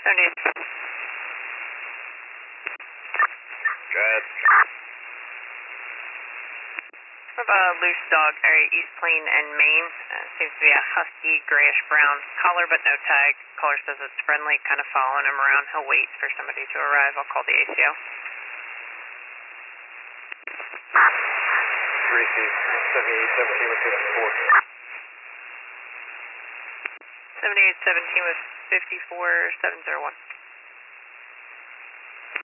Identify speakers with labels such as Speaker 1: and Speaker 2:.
Speaker 1: 78.
Speaker 2: Good.
Speaker 1: We have a loose dog, area East Plain and Maine. Seems to be a husky, grayish-brown collar, but no tag. Caller says it's friendly, kind of following him around. He'll wait for somebody to arrive. I'll call the ACO.
Speaker 2: 3C, 7817 with 54.
Speaker 1: 7817 with 54, 701.